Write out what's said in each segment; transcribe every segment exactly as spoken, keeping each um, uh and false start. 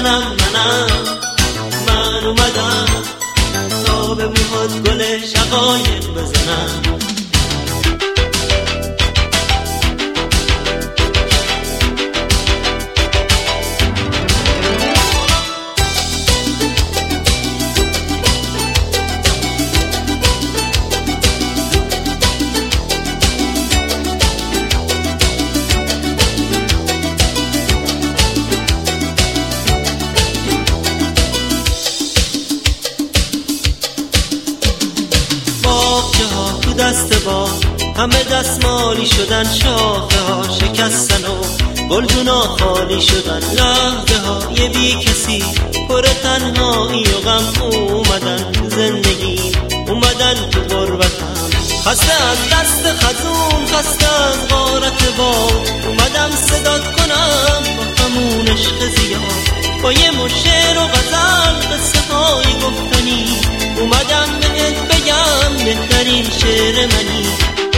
منم منم من اومدم تا به موهات گل شقایق بزنم. دست با همه دستمالی شدن، شاخه ها شکستن و گلدونا خالی شدن، لحظه های بی کسی پر تنهایی و غم اومدن تو زندگی، اومدن تو غربتم. خسته از دست خزون، خسته از غارت باد، اومدم صدات کنم با همون عشق زیاد، با یه مش شعر و غزل قصه های گفتنی، اومدم بهت بگم بهترین شعر منی.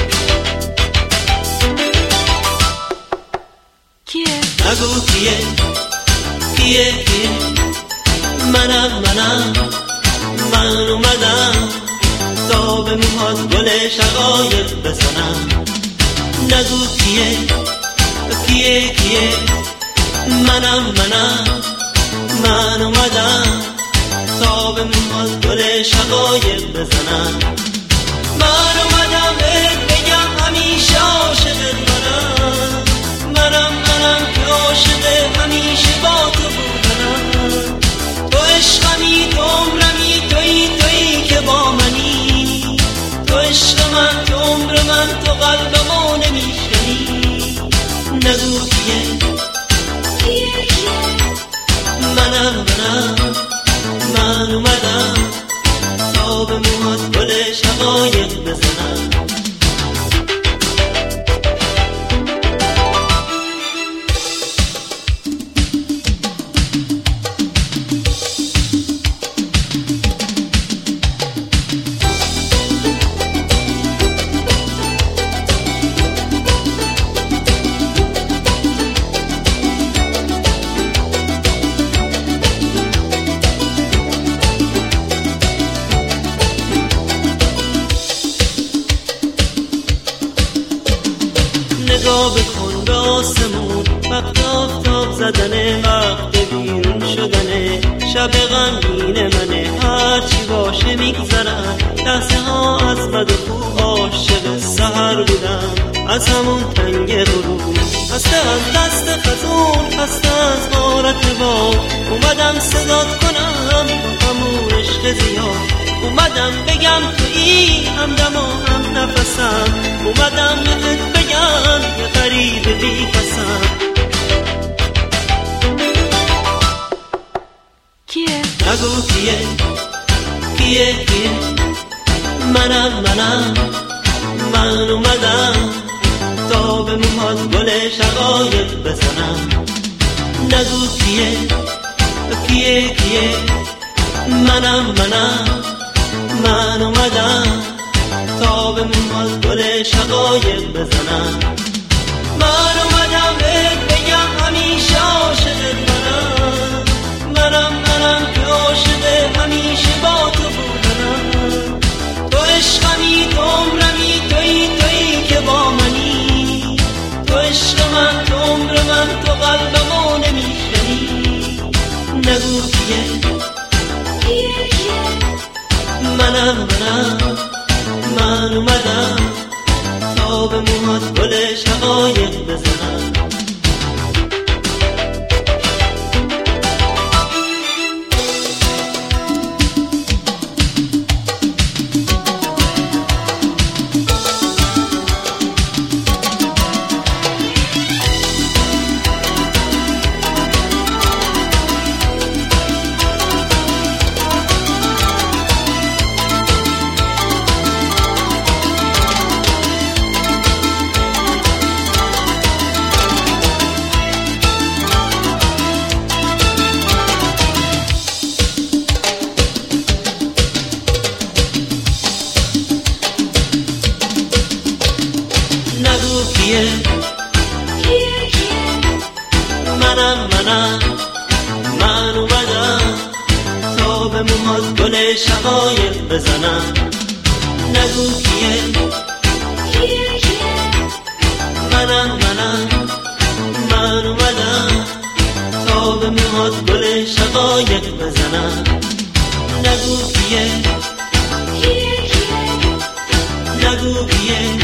کیه؟ نگو کیه کیه کیه منم منم من اومدم تا به موهات گل شقایق بزنم. نگو کیه کیه کیه منم منم من اومدم تا به موهات گل شقایق بزنم. من اومدم بهت بگم همیشه عاشقت منم، منم منم که عاشق همیشه با تو بودنم. تو عشقمی، تو عمرمی، تویی تویی که با منی، تو عشق من، تو عمر من، تو قلبمو نمیشنی. نگو کیه کیه کیه منم منم من اومدم تا به موهات گل شقایق بزنم. نگاه بکن به آسمون، وقت آفتاب زدنه، وقت بیرون شدنه، شب غمگین منه، هرچی باشه میگذرم. لحظه ها از بد و خوب عاشق سحر بودم، از همون تنگ غروب. خسته از دست خزون، خسته از غارت باد، اومدم صدات کنم با همون عشق زیاد، اومدم بگم تویی همدم و هم نفسم، اومدم بهت بگم یه غریب بی کسم. کیه؟ نگو کیه کیه کیه منم منم من اومدم تا به موهات گل شقایق بزنم. نگو کیه کیه کیه منم منم من اومدم تا به موهات گل شقایق بزنم. من اومدم بهت بگم همیشه عاشقت منم، منم منم که عاشق همیشه با تو بودنم. تو عشقمی، تو عمرمی، تویی تویی که با منی، تو عشق من، تو عمر من، تو قلبمو نمیشنی. نگو کیه کیه کیه منم منم من اومدم تا به موهات گل شقایق بزنم. کیه کیه منم منم من من اومدم تا به موهات گل شقایق بزنم. نگو کیه کیه کیه منم منم من اومدم تا به موهات گل شقایق بزنم. نگو کیه کیه کیه نگو کیه